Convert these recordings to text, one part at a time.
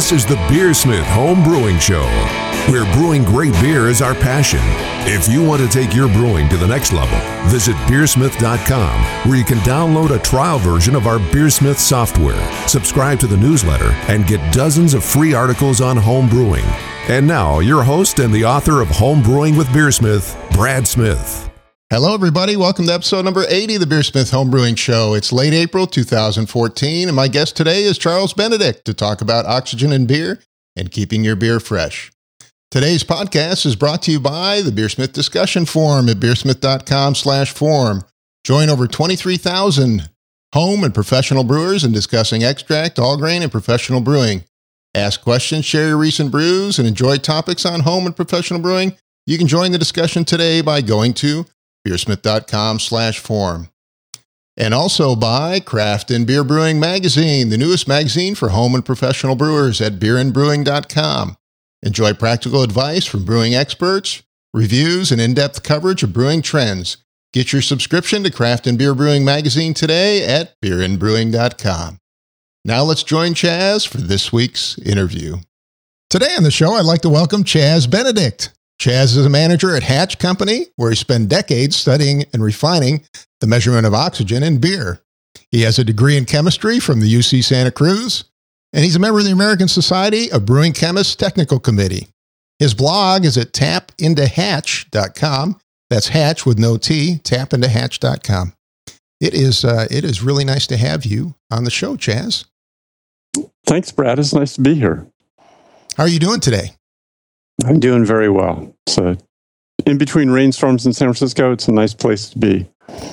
This is the Beersmith Home Brewing Show, where brewing great beer is our passion. If you want to take your brewing to the next level, visit beersmith.com, where you can download a trial version of our Beersmith software, subscribe to the newsletter, and get dozens of free articles on home brewing. And now, your host and the author of Home Brewing with Beersmith, Brad Smith. Hello, everybody. Welcome to episode number 80 of the Beersmith Home Brewing Show. It's late April 2014, and my guest today is Charles Benedict to talk about oxygen in beer and keeping your beer fresh. Today's podcast is brought to you by the Beersmith Discussion Forum at beersmith.com/forum. Join over 23,000 home and professional brewers in discussing extract, all grain, and professional brewing. Ask questions, share your recent brews, and enjoy topics on home and professional brewing. You can join the discussion today by going to beersmith.com/forum. And also by Craft and Beer Brewing Magazine, the newest magazine for home and professional brewers at beerandbrewing.com. Enjoy practical advice from brewing experts, reviews, and in-depth coverage of brewing trends. Get your subscription to Craft and Beer Brewing Magazine today at beerandbrewing.com. Now let's join Chaz for this week's interview. Today on the show, I'd like to welcome Chaz Benedict. Chaz is a manager at Hatch Company, where he spent decades studying and refining the measurement of oxygen in beer. He has a degree in chemistry from the UC Santa Cruz, and he's a member of the American Society of Brewing Chemists Technical Committee. His blog is at tapintohatch.com. That's Hatch with no T, tapintohatch.com. It is really nice to have you on the show, Chaz. Thanks, Brad. It's nice to be here. How are you doing today? I'm doing very well. So, in between rainstorms in San Francisco, it's a nice place to be.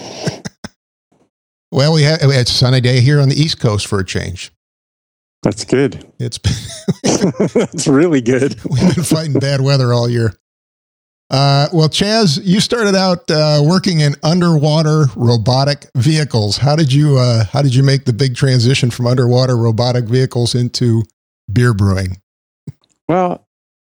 Well, we had a sunny day here on the East Coast for a change. That's good. It's been That's really good. We've been fighting bad weather all year. Well, Chaz, you started out working in underwater robotic vehicles. How did you make the big transition from underwater robotic vehicles into beer brewing? Well,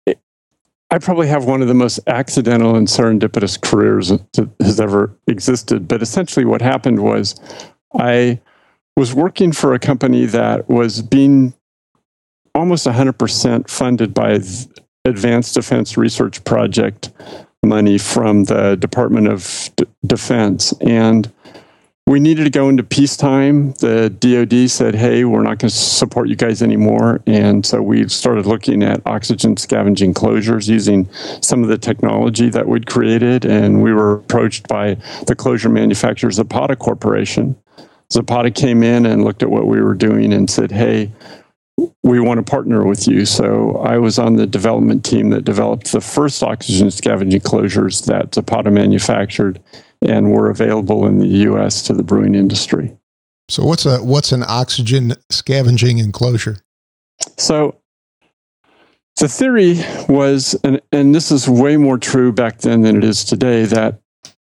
I probably have one of the most accidental and serendipitous careers that has ever existed. But essentially what happened was I was working for a company that was being almost 100% funded by Advanced Defense Research Project money from the Department of Defense. And we needed to go into peacetime. The DoD said, hey, we're not going to support you guys anymore. And so we started looking at oxygen scavenging closures using some of the technology that we'd created. And we were approached by the closure manufacturer Zapata Corporation. Zapata came in and looked at what we were doing and said, hey, we want to partner with you. So I was on the development team that developed the first oxygen scavenging closures that Zapata manufactured and were available in the U.S. to the brewing industry. So what's an oxygen scavenging enclosure? So the theory was, and this is way more true back then than it is today, that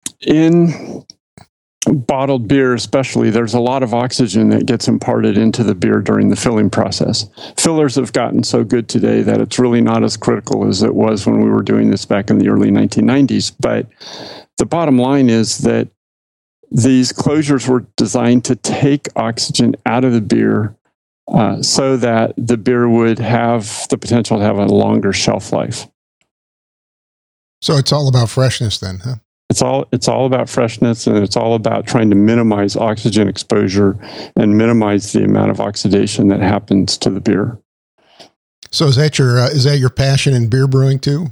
in bottled beer especially, there's a lot of oxygen that gets imparted into the beer during the filling process. Fillers have gotten so good today that it's really not as critical as it was when we were doing this back in the early 1990s. But the bottom line is that these closures were designed to take oxygen out of the beer so that the beer would have the potential to have a longer shelf life. So it's all about freshness then, huh? It's all about freshness, and it's all about trying to minimize oxygen exposure and minimize the amount of oxidation that happens to the beer. So is that your passion in beer brewing too?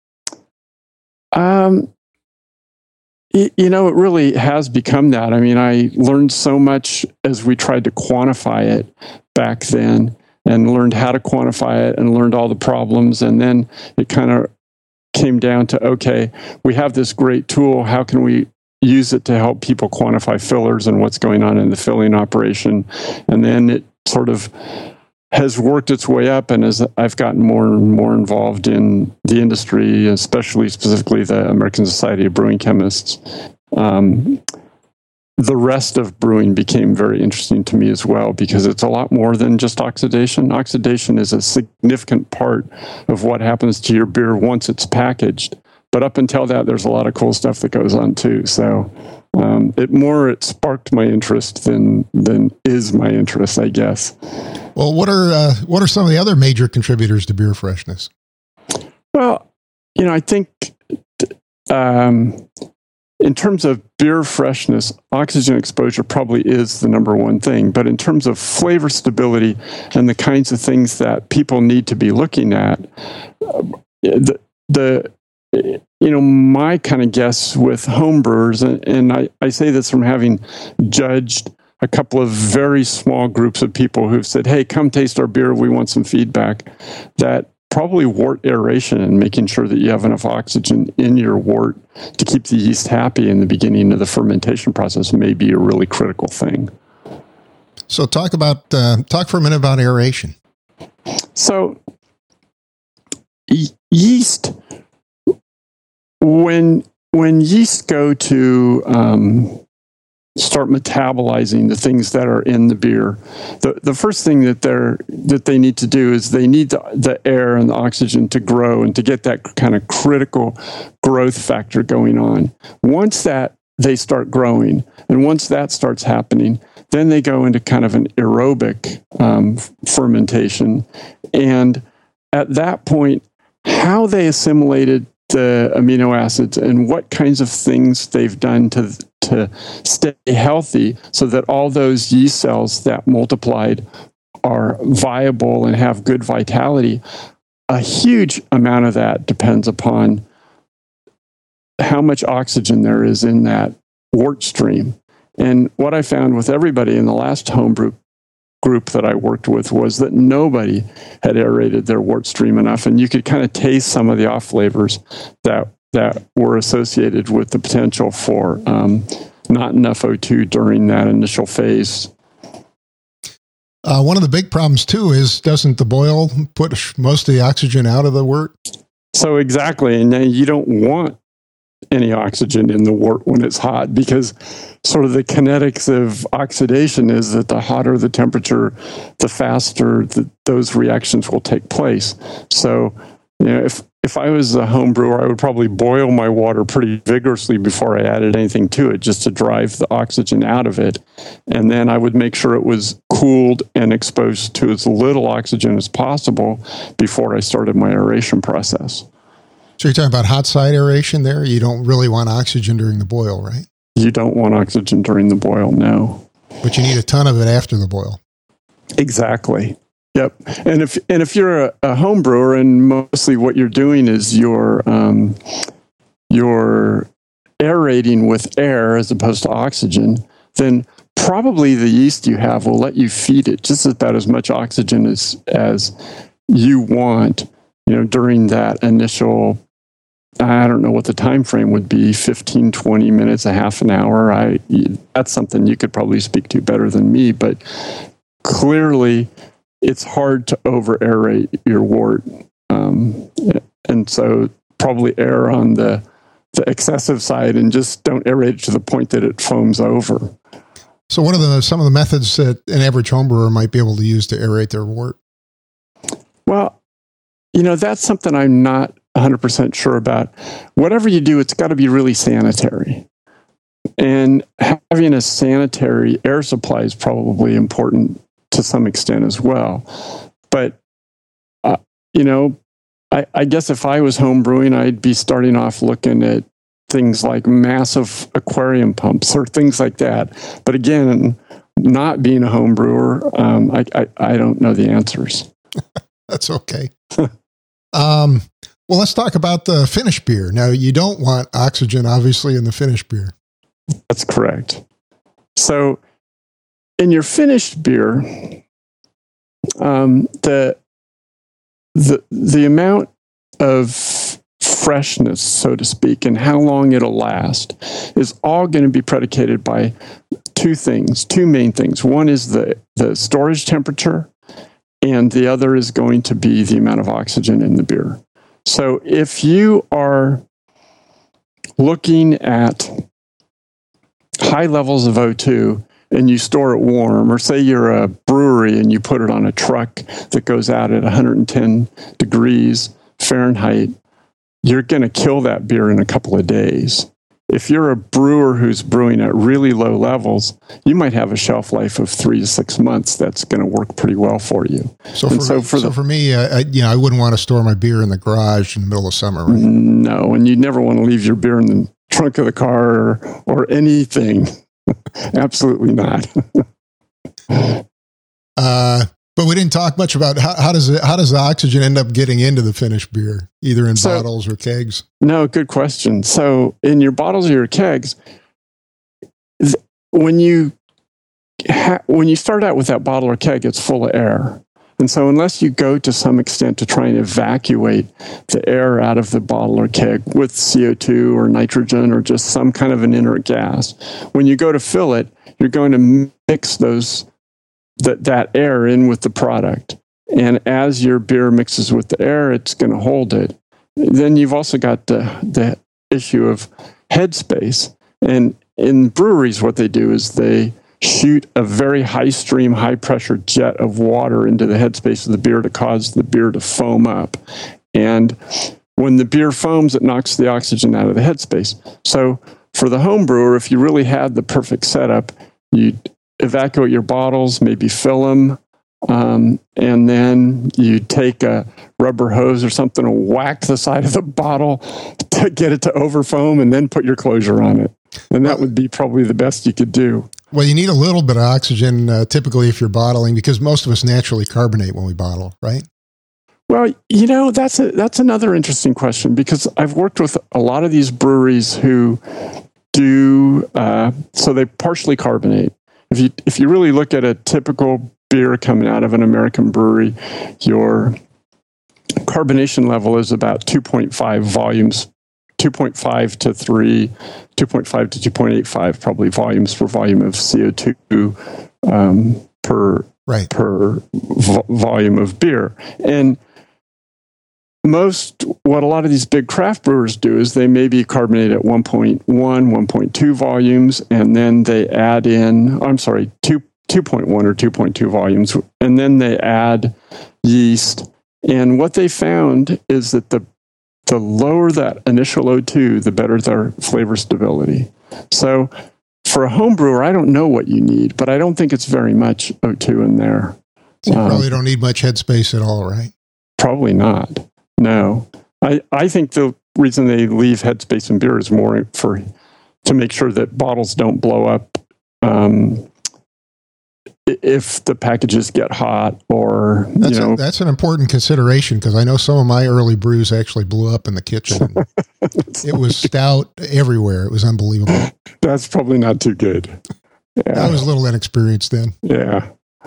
It really has become that. I mean, I learned so much as we tried to quantify it back then, and learned how to quantify it, and learned all the problems, and then it kind of came down to, okay, we have this great tool. How can we use it to help people quantify fillers and what's going on in the filling operation? And then it sort of has worked its way up. And as I've gotten more and more involved in the industry, especially specifically the American Society of Brewing Chemists, the rest of brewing became very interesting to me as well, because it's a lot more than just oxidation. Oxidation is a significant part of what happens to your beer once it's packaged. But up until that, there's a lot of cool stuff that goes on too. So It sparked my interest than is my interest, I guess. Well, what are some of the other major contributors to beer freshness? Well, I think in terms of beer freshness, oxygen exposure probably is the number one thing. But in terms of flavor stability and the kinds of things that people need to be looking at, my kind of guess with homebrewers, and I say this from having judged a couple of very small groups of people who've said, hey, come taste our beer, we want some feedback, that probably wort aeration and making sure that you have enough oxygen in your wort to keep the yeast happy in the beginning of the fermentation process may be a really critical thing. So talk for a minute about aeration. So yeast, when yeast go to start metabolizing the things that are in the beer, the first thing that they need to do is they need the air and the oxygen to grow and to get that kind of critical growth factor going on. Once that they start growing, and once that starts happening, then they go into kind of an aerobic fermentation. And at that point, how they assimilated the amino acids and what kinds of things they've done to stay healthy so that all those yeast cells that multiplied are viable and have good vitality, a huge amount of that depends upon how much oxygen there is in that wort stream. And what I found with everybody in the last homebrew group that I worked with was that nobody had aerated their wort stream enough, and you could kind of taste some of the off flavors that were associated with the potential for not enough O2 during that initial phase. One of the big problems too is, doesn't the boil put most of the oxygen out of the wort? So exactly, and you don't want any oxygen in the wort when it's hot, because sort of the kinetics of oxidation is that the hotter the temperature, the faster those reactions will take place. So, if I was a home brewer, I would probably boil my water pretty vigorously before I added anything to it, just to drive the oxygen out of it. And then I would make sure it was cooled and exposed to as little oxygen as possible before I started my aeration process. So you're talking about hot side aeration there? You don't really want oxygen during the boil, right? You don't want oxygen during the boil, no. But you need a ton of it after the boil. Exactly. Yep. And if you're a home brewer and mostly what you're doing is you're aerating with air as opposed to oxygen, then probably the yeast you have will let you feed it just about as much oxygen as you want, during that initial, I don't know what the time frame would be, 15, 20 minutes, a half an hour. That's something you could probably speak to better than me, but clearly it's hard to over-aerate your wort. And so probably err on the excessive side and just don't aerate it to the point that it foams over. So what are some of the methods that an average home brewer might be able to use to aerate their wort? Well, that's something I'm not 100% sure about. Whatever you do, it's got to be really sanitary. And having a sanitary air supply is probably important to some extent as well. But, I guess if I was home brewing, I'd be starting off looking at things like massive aquarium pumps or things like that. But again, not being a home brewer, I don't know the answers. That's okay. Well, let's talk about the finished beer. Now, you don't want oxygen, obviously, in the finished beer. That's correct. So, in your finished beer, the amount of freshness, so to speak, and how long it'll last is all going to be predicated by two main things. One is the storage temperature, and the other is going to be the amount of oxygen in the beer. So if you are looking at high levels of O2 and you store it warm, or say you're a brewery and you put it on a truck that goes out at 110 degrees Fahrenheit, you're going to kill that beer in a couple of days. if you're a brewer who's brewing at really low levels, you might have a shelf life of 3 to 6 months. That's going to work pretty well for you. So for me, I wouldn't want to store my beer in the garage in the middle of summer, right? No, and you never want to leave your beer in the trunk of the car or anything. Absolutely not. But we didn't talk much about how does the oxygen end up getting into the finished beer, either in bottles or kegs? No, good question. So in your bottles or your kegs, when you start out with that bottle or keg, it's full of air. And so unless you go to some extent to try and evacuate the air out of the bottle or keg with CO2 or nitrogen or just some kind of an inert gas, when you go to fill it, you're going to mix that air in with the product. And as your beer mixes with the air, it's going to hold it. Then you've also got the issue of headspace. And in breweries, what they do is they shoot a very high stream, high pressure jet of water into the headspace of the beer to cause the beer to foam up. And when the beer foams, it knocks the oxygen out of the headspace. So for the home brewer, if you really had the perfect setup, you'd evacuate your bottles, maybe fill them, and then you take a rubber hose or something and whack the side of the bottle to get it to overfoam, and then put your closure on it. And that would be probably the best you could do. Well, you need a little bit of oxygen typically if you're bottling, because most of us naturally carbonate when we bottle, right? Well, that's another interesting question, because I've worked with a lot of these breweries who do, so they partially carbonate. If you really look at a typical beer coming out of an American brewery, your carbonation level is about 2.5 volumes, 2.5 to 3, 2.5 to 2.85 probably volumes per volume of CO2 per volume of beer. And what a lot of these big craft brewers do is they maybe carbonate at 1.1, 1.2 volumes, and then they add in, 2.1 or 2.2 volumes, and then they add yeast. And what they found is that the lower that initial O2, the better their flavor stability. So for a home brewer, I don't know what you need, but I don't think it's very much O2 in there. So you probably don't need much headspace at all, right? Probably not. No, I think the reason they leave headspace in beer is more to make sure that bottles don't blow up if the packages get hot, or that's an important consideration, because I know some of my early brews actually blew up in the kitchen. It was stout everywhere. It was unbelievable. That's probably not too good. Yeah. I was a little inexperienced then. Yeah.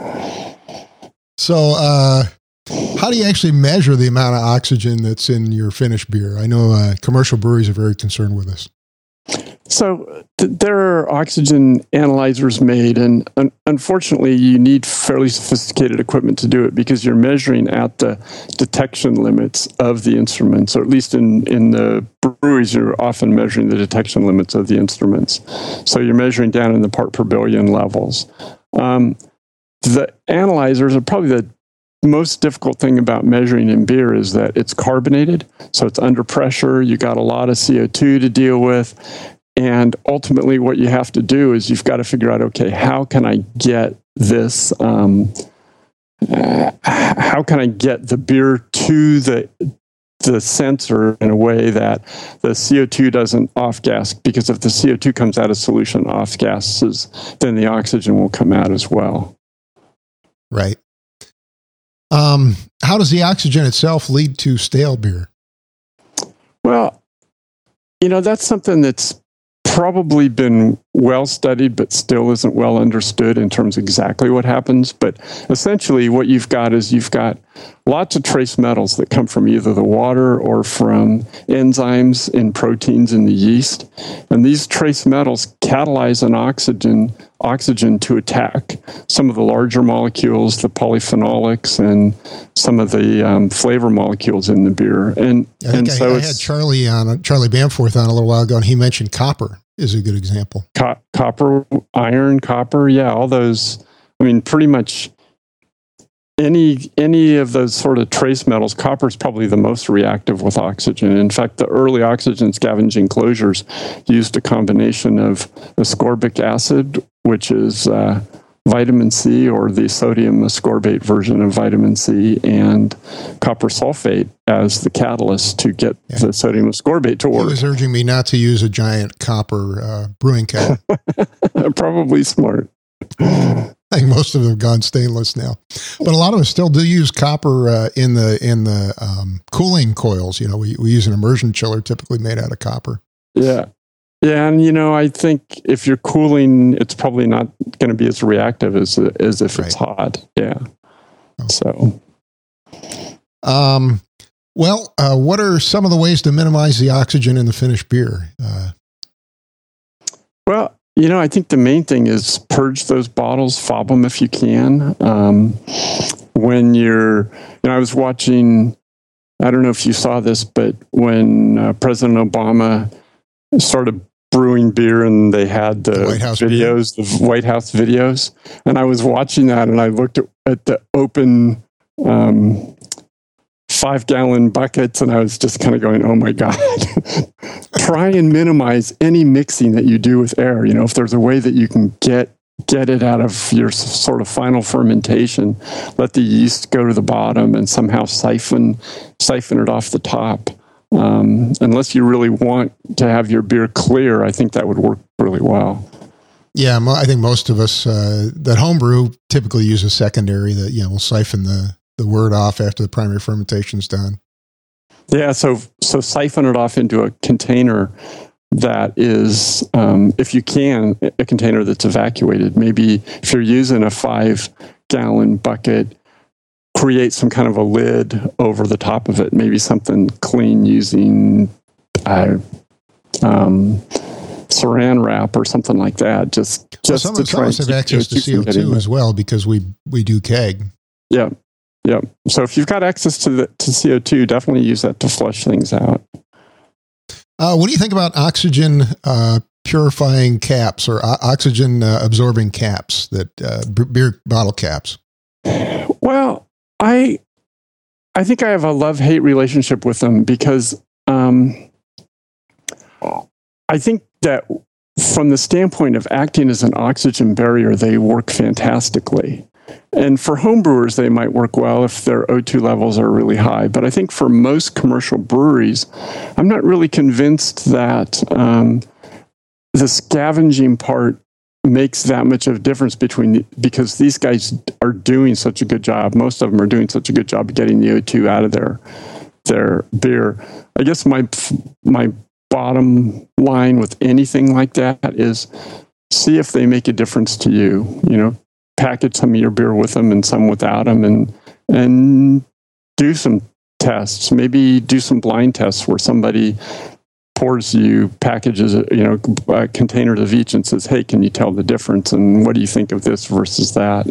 So, how do you actually measure the amount of oxygen that's in your finished beer? I know commercial breweries are very concerned with this. So there are oxygen analyzers made, and unfortunately you need fairly sophisticated equipment to do it, because you're measuring at the detection limits of the instruments, or at least in the breweries, you're often measuring the detection limits of the instruments. So you're measuring down in the part per billion levels. The analyzers are probably the most difficult thing about measuring in beer is that it's carbonated, so it's under pressure. You got a lot of CO2 to deal with. And ultimately, what you have to do is you've got to figure out, okay, how can I get this? How can I get the beer to the sensor in a way that the CO2 doesn't off-gas? Because if the CO2 comes out of solution off-gases, then the oxygen will come out as well. Right. How does the oxygen itself lead to stale beer? Well, that's something that's probably been well studied, but still isn't well understood in terms of exactly what happens. But essentially what you've got lots of trace metals that come from either the water or from enzymes in proteins in the yeast. And these trace metals catalyze an oxygen to attack some of the larger molecules, the polyphenolics, and some of the flavor molecules in the beer. And I had Charlie Bamforth on a little while ago, and he mentioned copper is a good example. Copper, iron, copper, yeah, all those. I mean, pretty much any of those sort of trace metals, copper is probably the most reactive with oxygen. In fact, the early oxygen scavenging closures used a combination of ascorbic acid, which is vitamin C, or the sodium ascorbate version of vitamin C, and copper sulfate as the catalyst to get the sodium ascorbate to work. He was urging me not to use a giant copper brewing kettle. Probably smart. I think most of them have gone stainless now, but a lot of us still do use copper in the cooling coils. You know, we use an immersion chiller typically made out of copper. Yeah. Yeah, and I think if you're cooling, it's probably not going to be as reactive as if it's hot. Yeah. Oh. So. What are some of the ways to minimize the oxygen in the finished beer? Well, I think the main thing is purge those bottles, fob them if you can. When I was watching, I don't know if you saw this, but when President Obama started brewing beer and they had the White House videos, the White House videos, and I was watching that and I looked at the open 5-gallon buckets and I was just kind of going, oh my God. Try and minimize any mixing that you do with air. If there's a way that you can get it out of your sort of final fermentation, let the yeast go to the bottom and somehow siphon it off the top. Unless you really want to have your beer clear, I think that would work really well. Yeah, I think most of us that homebrew typically use a secondary that we'll siphon the wort off after the primary fermentation's done. Yeah, so siphon it off into a container that is, if you can, a container that's evacuated. Maybe if you're using a 5-gallon bucket, create some kind of a lid over the top of it. Maybe something clean using saran wrap or something like that. Just some of us have access to CO2 as well because we do keg. Yeah. Yeah. So if you've got access to CO2, definitely use that to flush things out. What do you think about oxygen purifying caps or oxygen absorbing caps, that beer bottle caps? Well, I think I have a love-hate relationship with them because I think that from the standpoint of acting as an oxygen barrier, they work fantastically. And for homebrewers, they might work well if their O2 levels are really high. But I think for most commercial breweries, I'm not really convinced that the scavenging part makes that much of a difference because these guys are doing such a good job. Most of them are doing such a good job of getting the O2 out of their beer. I guess my bottom line with anything like that is see if they make a difference to you. Package some of your beer with them and some without them, and do some tests. Maybe do some blind tests where somebody packages containers of each and says, hey, can you tell the difference? And what do you think of this versus that?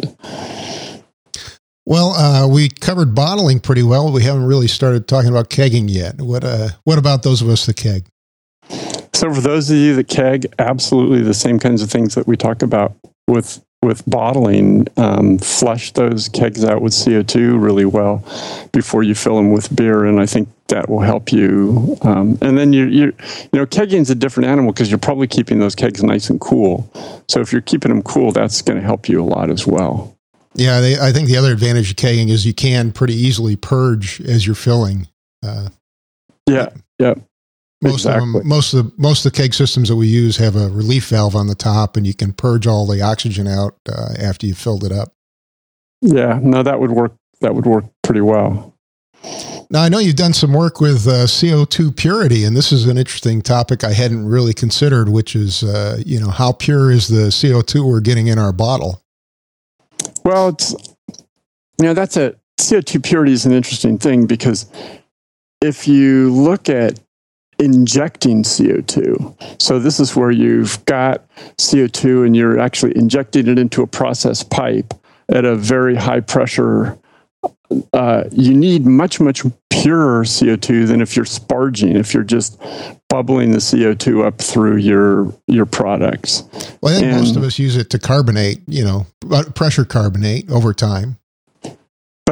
Well, we covered bottling pretty well. We haven't really started talking about kegging yet. What about those of us that keg? So for those of you that keg, absolutely the same kinds of things that we talk about with bottling. Flush those kegs out with CO2 really well before you fill them with beer, and I think that will help you. And then kegging is a different animal because you're probably keeping those kegs nice and cool. So if you're keeping them cool, that's going to help you a lot as well. Yeah, I think the other advantage of kegging is you can pretty easily purge as you're filling. Yeah. Most of the keg systems that we use have a relief valve on the top, and you can purge all the oxygen out after you've filled it up. Yeah, no, that would work. That would work pretty well. Now, I know you've done some work with CO2 purity, and this is an interesting topic I hadn't really considered, which is, how pure is the CO2 we're getting in our bottle? Well, CO2 purity is an interesting thing because if you look at injecting CO2. So this is where you've got CO2 and you're actually injecting it into a process pipe at a very high pressure. You need much, much purer CO2 than if you're sparging, if you're just bubbling the CO2 up through your products. Well, I think most of us use it to carbonate, pressure carbonate over time.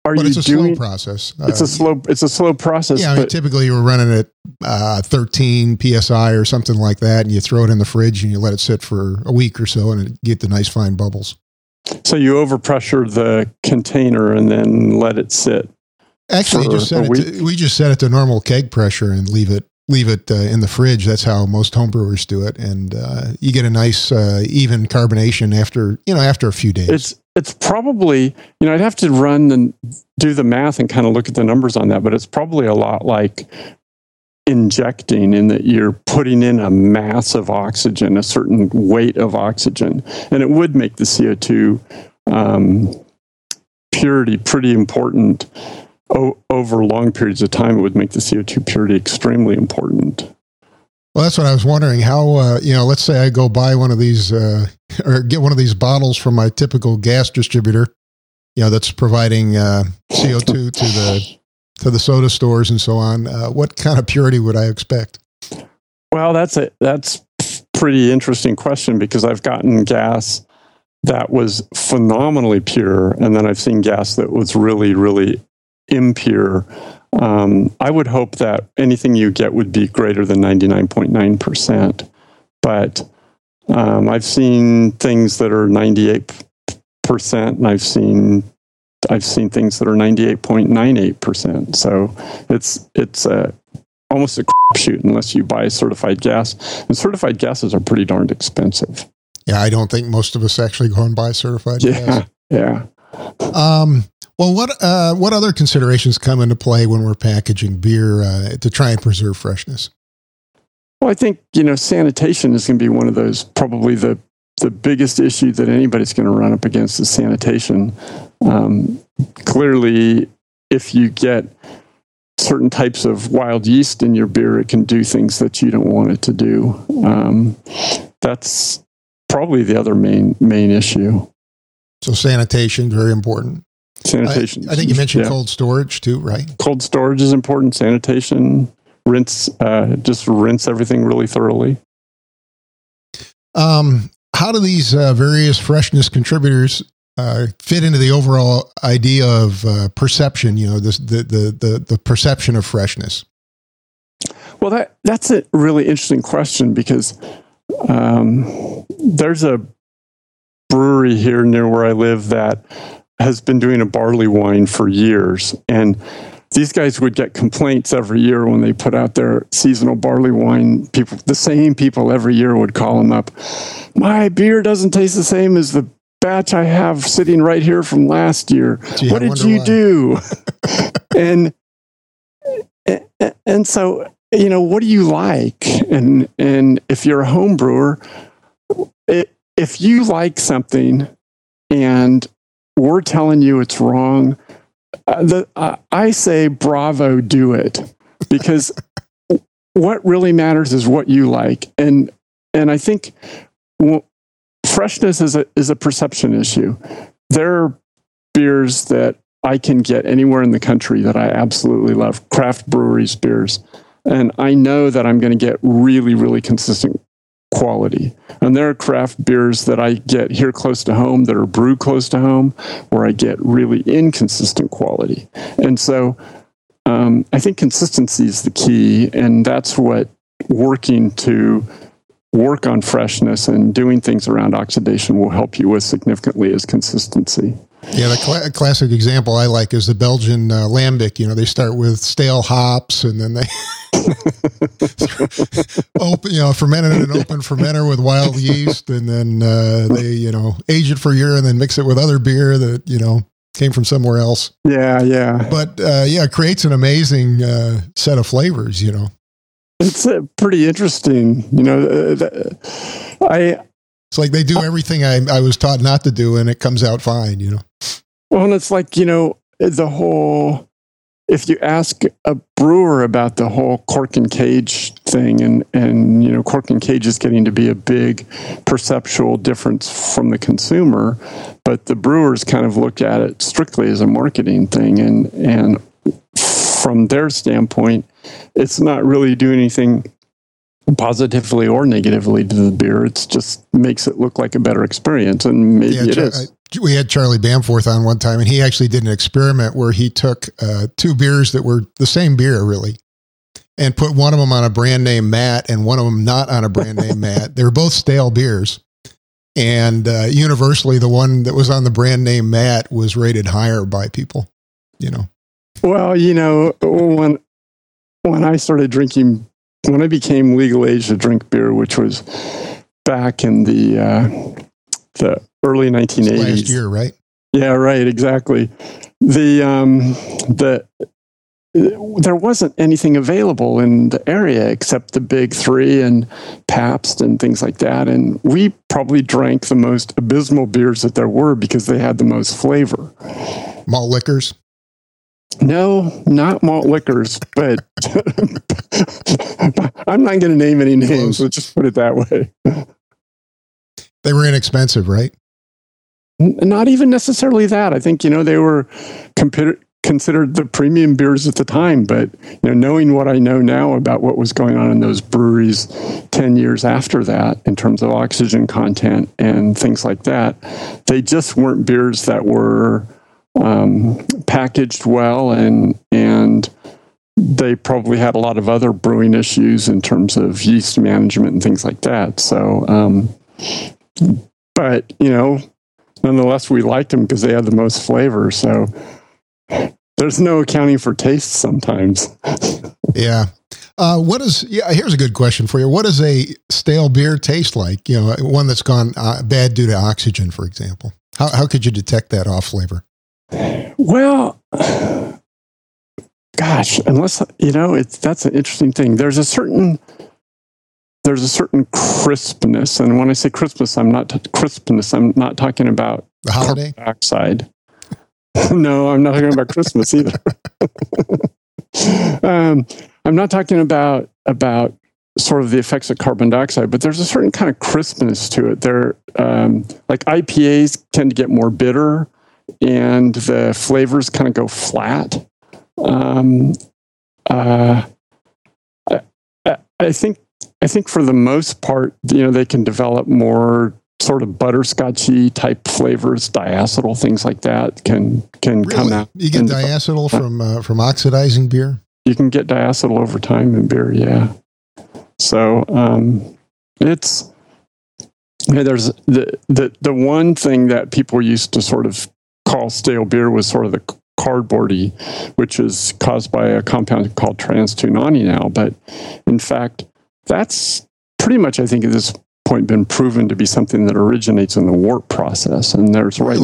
But it's a slow process. It's a slow process. Yeah, I mean, typically you're running at 13 psi or something like that, and you throw it in the fridge and you let it sit for a week or so, and you get the nice fine bubbles. So you overpressure the container and then let it sit. Actually, we just set it to normal keg pressure and leave it in the fridge. That's how most homebrewers do it, and you get a nice even carbonation after a few days. It's probably, I'd have to run and do the math and kind of look at the numbers on that, but it's probably a lot like injecting, in that you're putting in a mass of oxygen, a certain weight of oxygen, and it would make the CO2 purity pretty important. Over long periods of time, it would make the CO2 purity extremely important. Well, that's what I was wondering. How, let's say I go buy one of these or get one of these bottles from my typical gas distributor, that's providing CO2 to the soda stores and so on. What kind of purity would I expect? Well, that's a pretty interesting question, because I've gotten gas that was phenomenally pure, and then I've seen gas that was really, really impure. I would hope that anything you get would be greater than 99.9%, but I've seen things that are 98%, and I've seen things that are 98.98%. So it's almost a crapshoot unless you buy certified gas, and certified gases are pretty darned expensive. Yeah, I don't think most of us actually go and buy certified gas. Yeah. Well, what other considerations come into play when we're packaging beer to try and preserve freshness? Well, I think, sanitation is going to be one of those, probably the biggest issue that anybody's going to run up against is sanitation. Clearly, if you get certain types of wild yeast in your beer, it can do things that you don't want it to do. That's probably the other main issue. So sanitation, very important. Sanitation. I think you mentioned cold storage too, right? Cold storage is important. Sanitation, just rinse everything really thoroughly. How do these various freshness contributors fit into the overall idea of perception? The perception of freshness. Well, that's a really interesting question, because there's a brewery here near where I live that has been doing a barley wine for years. And these guys would get complaints every year when they put out their seasonal barley wine. The same people every year would call them up. My beer doesn't taste the same as the batch I have sitting right here from last year. Gee, what did you do? and so, what do you like? And if you're a home brewer, if you like something and we're telling you it's wrong, I say, bravo, do it. Because what really matters is what you like. And I think freshness is a perception issue. There are beers that I can get anywhere in the country that I absolutely love, craft breweries beers. And I know that I'm going to get really, really consistent quality. And there are craft beers that I get here close to home, that are brewed close to home, where I get really inconsistent quality. And so I think consistency is the key, and that's what working to work on freshness and doing things around oxidation will help you with significantly, is consistency. Yeah, the classic example I like is the Belgian Lambic. They start with stale hops, and then they ferment it in an open fermenter with wild yeast, and then they age it for a year, and then mix it with other beer that came from somewhere else. Yeah. But it creates an amazing set of flavors. It's pretty interesting. It's like they do everything I was taught not to do, and it comes out fine, Well, and it's like, the whole, if you ask a brewer about the whole cork and cage thing, and cork and cage is getting to be a big perceptual difference from the consumer, but the brewers kind of look at it strictly as a marketing thing. And from their standpoint, it's not really doing anything positively or negatively to the beer. It just makes it look like a better experience, and maybe it is. We had Charlie Bamforth on one time, and he actually did an experiment where he took two beers that were the same beer, really, and put one of them on a brand name mat and one of them not on a brand name mat. They were both stale beers. And universally, the one that was on the brand name mat was rated higher by people, you know. Well, you know, when I started drinking, when I became legal age to drink beer, which was back in the early 1980s. Last year, right? Yeah, right, exactly. There wasn't anything available in the area except the big three and Pabst and things like that. And we probably drank the most abysmal beers that there were because they had the most flavor. Malt liquors? No, not malt liquors, but I'm not going to name any names. Let's just put it that way. They were inexpensive, right? Not even necessarily that. I think, you know, they were considered the premium beers at the time, but you know, knowing what I know now about what was going on in those breweries 10 years after that in terms of oxygen content and things like that, they just weren't beers that were packaged well, and they probably had a lot of other brewing issues in terms of yeast management and things like that. So, but you know, nonetheless, we liked them because they had the most flavor. So there's no accounting for taste sometimes. Yeah. Here's a good question for you. What does a stale beer taste like? You know, one that's gone bad due to oxygen, for example. How could you detect that off flavor? Well, gosh, unless, you know, that's an interesting thing. There's a certain crispness. And when I say crispness, I'm not talking about the holiday carbon dioxide. No, I'm not talking about Christmas either. I'm not talking about sort of the effects of carbon dioxide, but there's a certain kind of crispness to it. There, like IPAs tend to get more bitter, and the flavors kind of go flat. I think for the most part, you know, they can develop more sort of butterscotchy type flavors, diacetyl, things like that can really come out. You get diacetyl from oxidizing beer? You can get diacetyl over time in beer, yeah. So it's, you know, there's the one thing that people used to sort of call stale beer was sort of the cardboardy, which is caused by a compound called trans-2-nonenal. But in fact, that's pretty much, I think, at this point been proven to be something that originates in the wort process. And there's there's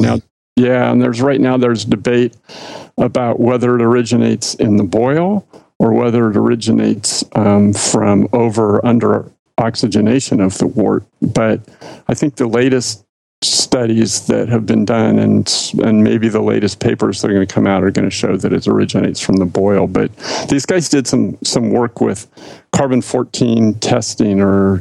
debate about whether it originates in the boil or whether it originates from over or under oxygenation of the wort. But I think the latest studies that have been done and maybe the latest papers that are going to come out are going to show that it originates from the boil. But these guys did some work with carbon-14 testing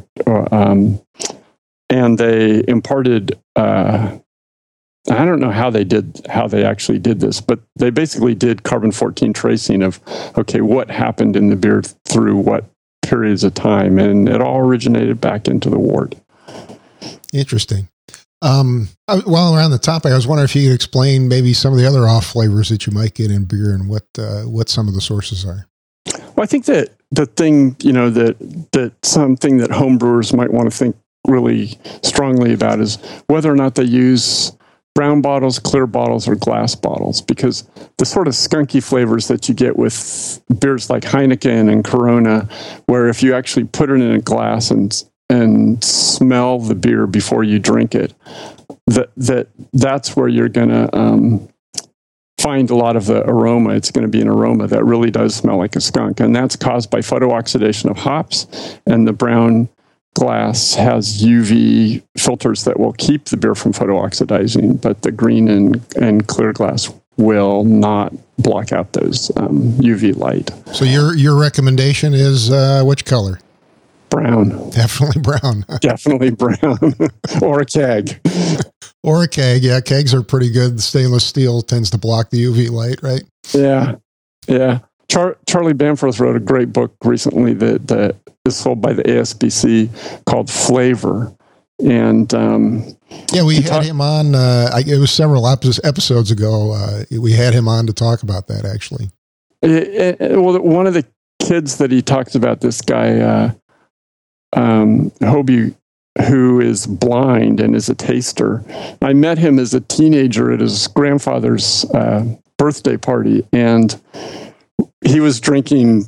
and they imparted I don't know how they actually did this, but they basically did carbon-14 tracing of, okay, what happened in the beer through what periods of time, and it all originated back into the wort. Interesting. While we're on the topic, I was wondering if you could explain maybe some of the other off flavors that you might get in beer and what some of the sources are. Well, I think that the thing, you know, that something that home brewers might want to think really strongly about is whether or not they use brown bottles, clear bottles, or glass bottles, because the sort of skunky flavors that you get with beers like Heineken and Corona, where if you actually put it in a glass and smell the beer before you drink it, that's where you're going to find a lot of the aroma. It's going to be an aroma that really does smell like a skunk, and that's caused by photooxidation of hops, and the brown glass has UV filters that will keep the beer from photooxidizing, but the green and clear glass will not block out those UV light. So your recommendation is which color? Brown. Definitely brown. Definitely brown. Or a keg. Or a keg. Yeah, kegs are pretty good. The stainless steel tends to block the UV light, right? Yeah. Yeah. Charlie Bamforth wrote a great book recently that is sold by the ASBC called Flavor. And we had him on. It was several episodes ago. We had him on to talk about that, actually. Well, one of the kids that he talks about, this guy, Hobie, who is blind and is a taster. I met him as a teenager at his grandfather's birthday party, and he was drinking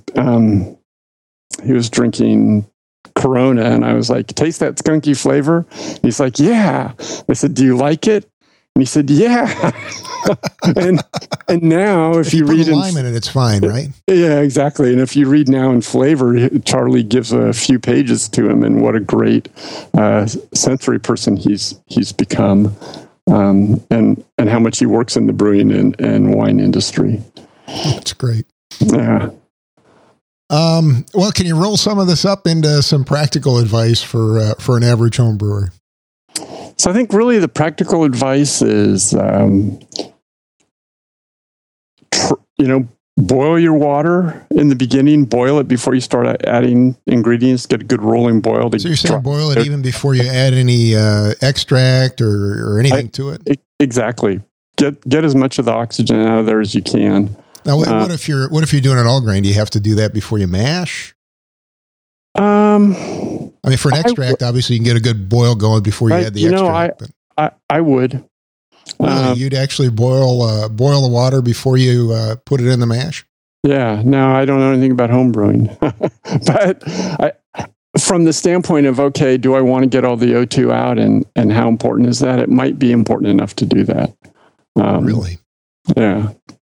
Corona, and I was like, taste that skunky flavor? And he's like, yeah. I said, do you like it? And he said, yeah. and now if you read lime in it, it's fine, right? Yeah, exactly. And if you read now in Flavor, Charlie gives a few pages to him, and what a great sensory person he's become, and how much he works in the brewing and wine industry. That's great. Yeah. Well, can you roll some of this up into some practical advice for an average home brewer? So I think really the practical advice is, boil your water in the beginning. Boil it before you start adding ingredients. Get a good rolling boil. So you're saying boil it even before you add any extract or anything to it? Exactly. Get as much of the oxygen out of there as you can. Now, what if you're doing an all grain? Do you have to do that before you mash? I mean, for an extract, obviously you can get a good boil going before you add the extract. I would. Really? You'd actually boil the water before you put it in the mash? Yeah. No, I don't know anything about home brewing, but from the standpoint of, okay, do I want to get all the O2 out, and how important is that? It might be important enough to do that. Really? Yeah.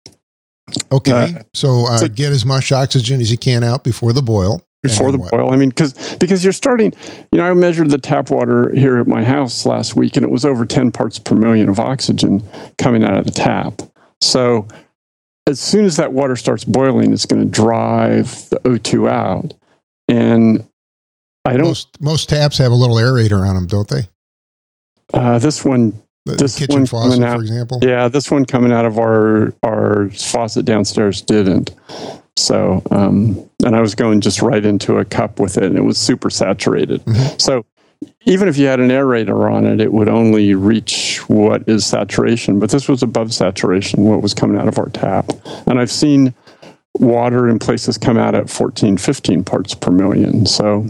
Okay. So get as much oxygen as you can out before the boil. Before the boil. I mean, because you're starting, I measured the tap water here at my house last week, and it was over 10 parts per million of oxygen coming out of the tap. So as soon as that water starts boiling, it's going to drive the O2 out. And most taps have a little aerator on them, don't they? This one, the kitchen faucet, for example. Yeah, this one coming out of our faucet downstairs didn't. So, and I was going just right into a cup with it, and it was super saturated. Mm-hmm. So even if you had an aerator on it, it would only reach what is saturation, but this was above saturation, what was coming out of our tap. And I've seen water in places come out at 14, 15 parts per million. So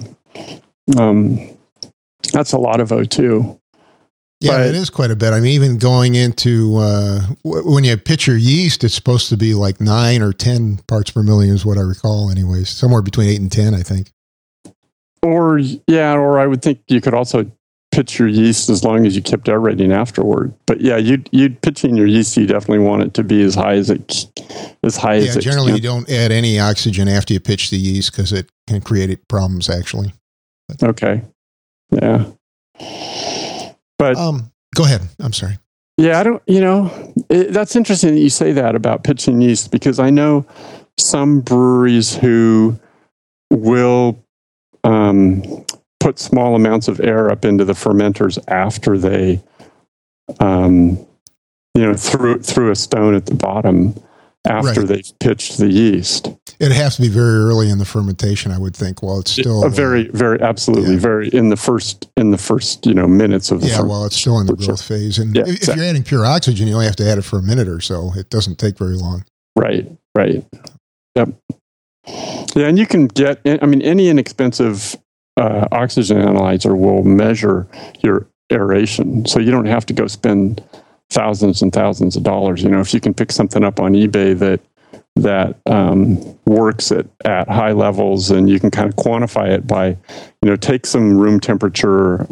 that's a lot of O2. Yeah, it is quite a bit. I mean, even going into, when you pitch your yeast, it's supposed to be like 9 or 10 parts per million is what I recall anyways. Somewhere between 8 and 10, I think. Or I would think you could also pitch your yeast as long as you kept aerating afterward. But yeah, you'd pitching your yeast, you definitely want it to be as high as it generally you don't add any oxygen after you pitch the yeast because it can create problems actually. Okay. Yeah. But go ahead. I'm sorry. Yeah, I don't, that's interesting that you say that about pitching yeast, because I know some breweries who will put small amounts of air up into the fermenters after they, through a stone at the bottom after they've pitched the yeast. It'd have to be very early in the fermentation, I would think, while it's still very in the first minutes of the while it's still in the growth phase. And if you're adding pure oxygen, you only have to add it for a minute or so. It doesn't take very long. Right. Yep. Yeah, and you can get, any inexpensive oxygen analyzer will measure your aeration, so you don't have to go spend thousands and thousands of dollars. If you can pick something up on eBay that works at high levels, and you can kind of quantify it by, take some room temperature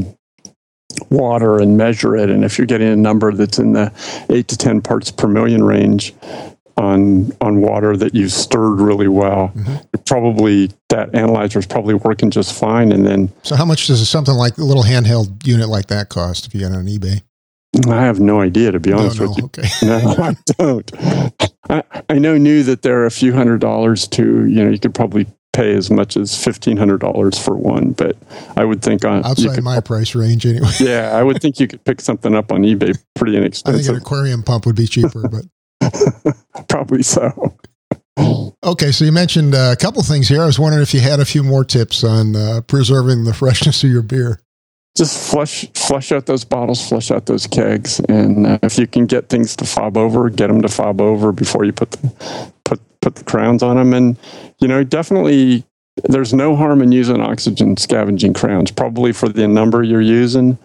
water and measure it. And if you're getting a number that's in the 8 to 10 parts per million range on water that you've stirred really well, probably that analyzer is probably working just fine. And then, so how much does something like a little handheld unit like that cost if you get it on eBay? I have no idea, to be honest with you. Okay. No, I don't. I knew that there are a few $100s to, you could probably pay as much as $1,500 for one, but I would think outside my price range anyway. Yeah, I would think you could pick something up on eBay pretty inexpensive. I think an aquarium pump would be cheaper, but probably so. Okay, so you mentioned a couple things here. I was wondering if you had a few more tips on preserving the freshness of your beer. Just flush out those bottles, flush out those kegs, and if you can get things to fob over, get them to fob over before you put the crowns on them. And definitely, there's no harm in using oxygen scavenging crowns. Probably for the number you're using,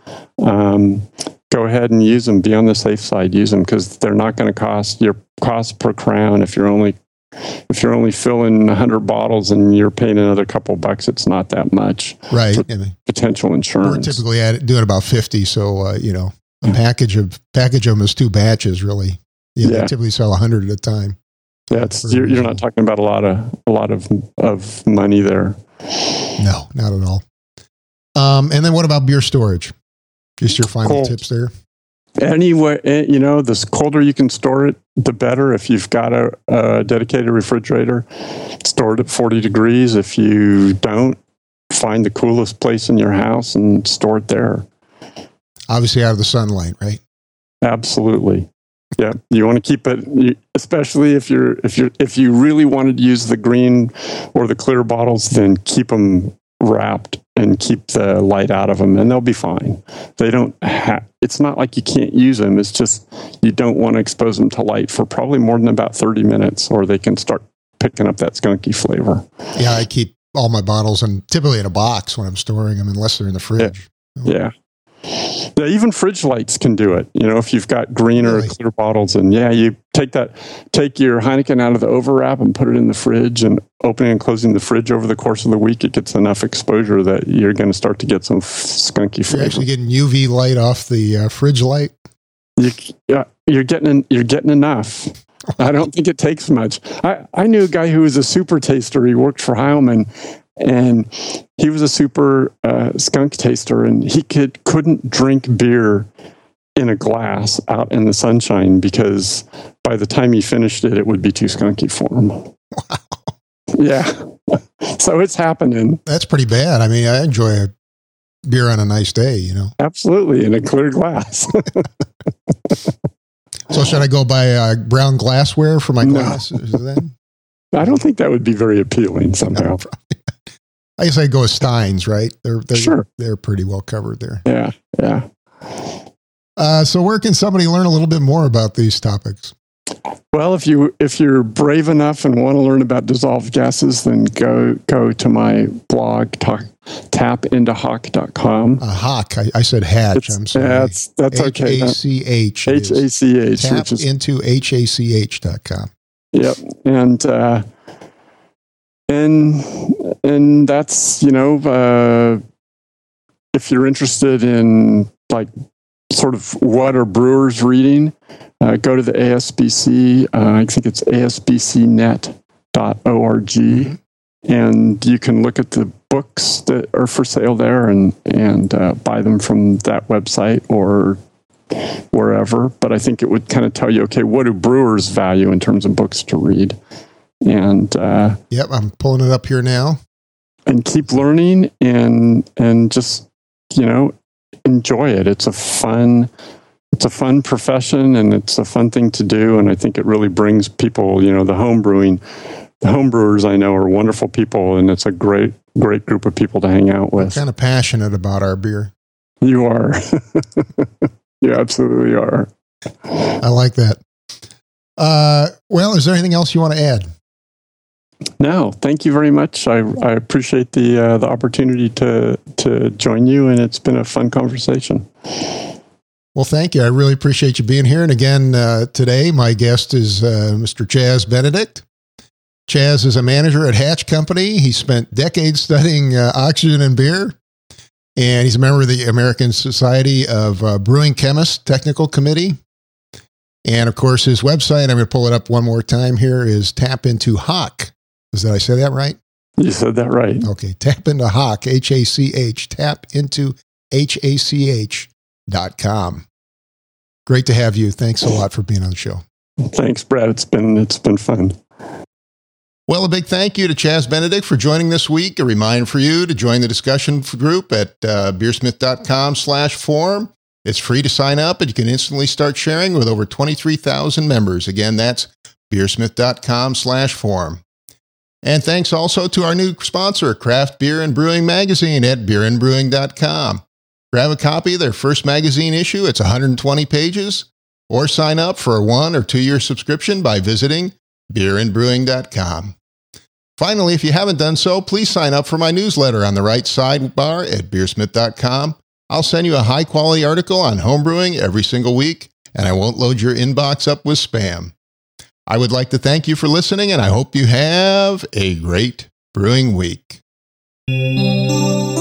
go ahead and use them. Be on the safe side. Use them because they're not going to cost your cost per crown. If you're only filling 100 bottles and you're paying another couple bucks, it's not that much. Right. Potential insurance. We're typically doing about 50. So, a package of them is 2 batches, really. They typically sell 100 at a time. Yeah, you're not talking about a lot of money there. No, not at all. And then what about beer storage? Just your final tips there. Anyway, the colder you can store it, the better. If you've got a dedicated refrigerator, store it at 40 degrees. If you don't, find the coolest place in your house and store it there. Obviously out of the sunlight, right? Absolutely. Yeah, you want to keep it, especially if you really wanted to use the green or the clear bottles, then keep them wrapped and keep the light out of them, and they'll be fine. They don't it's not like you can't use them. It's just you don't want to expose them to light for probably more than about 30 minutes, or they can start picking up that skunky flavor. Yeah, I keep all my bottles typically in a box when I'm storing them, unless they're in the fridge. Yeah. Yeah, even fridge lights can do it. If you've got green or clear bottles, and you take your Heineken out of the overwrap and put it in the fridge, and opening and closing the fridge over the course of the week, it gets enough exposure that you're going to start to get some skunky flavor. You're actually getting UV light off the fridge light. You're getting enough. I don't think it takes much. I knew a guy who was a super taster. He worked for Heilman. And he was a super skunk taster, and he couldn't drink beer in a glass out in the sunshine because by the time he finished it, it would be too skunky for him. Wow. Yeah. So it's happening. That's pretty bad. I mean, I enjoy a beer on a nice day, Absolutely, in a clear glass. So should I go buy brown glassware for my glasses then? I don't think that would be very appealing somehow. I guess I'd go with Steins, right? Sure. They're pretty well covered there. Yeah. So where can somebody learn a little bit more about these topics? Well, if you're brave enough and want to learn about dissolved gases, then go to my blog, tapintohock.com. Hock. I said hatch. I'm sorry. That's okay. HACH. HACH. Tapintohach.com. Yep. And that's, if you're interested in like sort of what are brewers reading, go to the ASBC. I think it's asbcnet.org, and you can look at the books that are for sale there and buy them from that website or wherever. But I think it would kind of tell you, okay, what do brewers value in terms of books to read? And yep, I'm pulling it up here now. And keep learning and just enjoy it. It's a fun profession, and it's a fun thing to do. And I think it really brings people. The home brewers I know are wonderful people, and it's a great group of people to hang out with. I'm kind of passionate about our beer. You are. You absolutely are. I like that. Well, is there anything else you want to add? No, thank you very much. I appreciate the opportunity to join you, and it's been a fun conversation. Well, thank you. I really appreciate you being here. And again, today my guest is Mr. Chaz Benedict. Chaz is a manager at Hatch Company. He spent decades studying oxygen and beer, and he's a member of the American Society of Brewing Chemists Technical Committee. And of course, his website, I'm going to pull it up one more time here, is Tap Into Hock. Did I say that right? You said that right. Okay. Tap Into Hock, HACH, tapintohach.com. Great to have you. Thanks a lot for being on the show. Thanks, Brad. It's been fun. Well, a big thank you to Chaz Benedict for joining this week. A reminder for you to join the discussion group at beersmith.com/forum. It's free to sign up, and you can instantly start sharing with over 23,000 members. Again, that's beersmith.com/forum. And thanks also to our new sponsor, Craft Beer and Brewing Magazine at beerandbrewing.com. Grab a copy of their first magazine issue. It's 120 pages. Or sign up for a 1 or 2 year subscription by visiting beerandbrewing.com. Finally, if you haven't done so, please sign up for my newsletter on the right sidebar at beersmith.com. I'll send you a high-quality article on homebrewing every single week, and I won't load your inbox up with spam. I would like to thank you for listening, and I hope you have a great brewing week.